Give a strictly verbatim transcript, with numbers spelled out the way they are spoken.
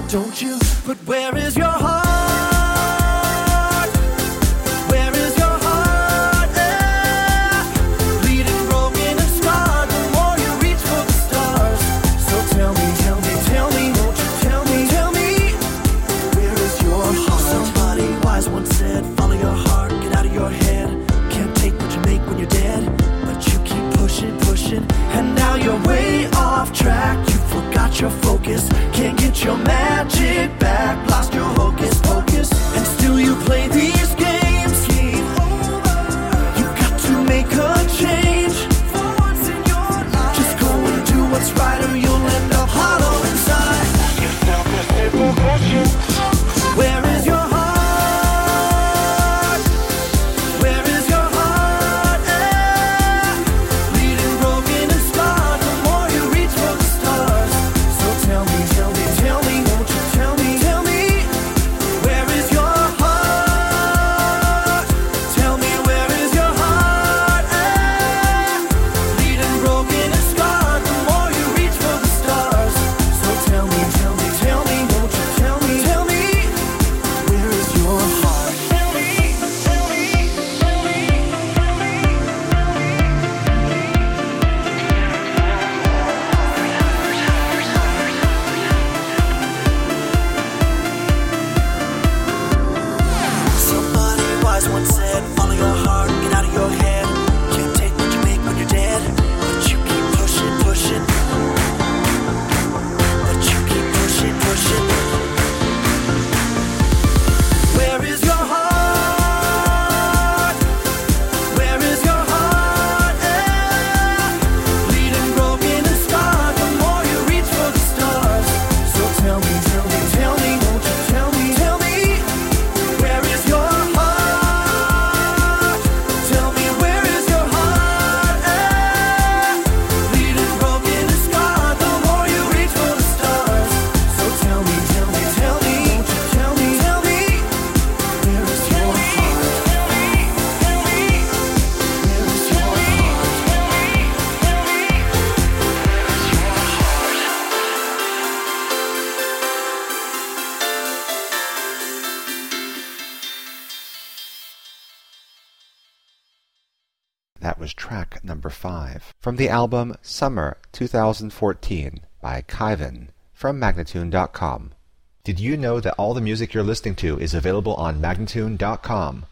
don't you? But where is your heart? Where is your heart? Yeah. Bleeding, broken, and scarred. The more you reach for the stars. So tell me, tell me, tell me, won't you tell me, tell me, where is your heart? Somebody wise once said, follow your heart, get out of your head. Can't take what you make when you're dead, but you keep pushing, pushing, and now you're way off track. You forgot your focus, can't get your magic back, lost your hocus pocus, and still you play these games. Game over. You got to make a change for once in your life. Just go and do what's right, or you'll end up hollow inside. Yourself a simple question. Where is your heart? Where is your heart? Yeah. Bleeding, broken, and scarred. The more you reach for the stars. So tell me, tell me, tell me, won't you tell me, tell me, where is your heart? Tell me, where is your heart? Yeah. Bleeding, broken, and scarred. The more you reach for the stars. So tell me, tell me, tell me, won't you tell me, tell me, where is your heart? Tell me, tell me, tell me, somebody wise once said, follow your heart, get out of your head. Can't take what you make when you're dead, but you keep pushing, pushing, but you keep pushing, pushing. Where is your heart? Where is your heart? Yeah. Bleeding, broken, and scarred. The more you reach for the stars. So tell me, tell me, tell me, won't you tell me, tell me, where is your heart? Tell me, where is your heart? Yeah. Bleeding, broken, and scarred. The more you reach for the stars. So tell me, tell me, tell me, won't you tell me, tell me, where is your heart? Tell me, tell me, where is your heart? Tell me, tell me, where is your That was track number five from the album Summer twenty fourteen by Kyvan from Magnatune dot com. Did you know that all the music you're listening to is available on Magnatune dot com?